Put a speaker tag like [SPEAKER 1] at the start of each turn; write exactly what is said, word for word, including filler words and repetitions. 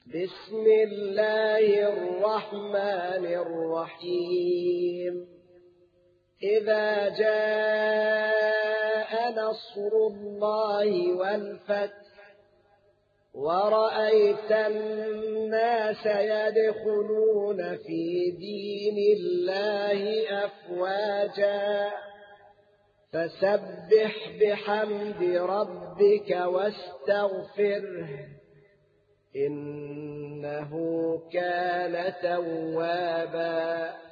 [SPEAKER 1] بسم الله الرحمن الرحيم إذا جاء نصر الله والفتح ورأيت الناس يدخلون في دين الله أفواجا فسبح بحمد ربك واستغفره إنه كان توابا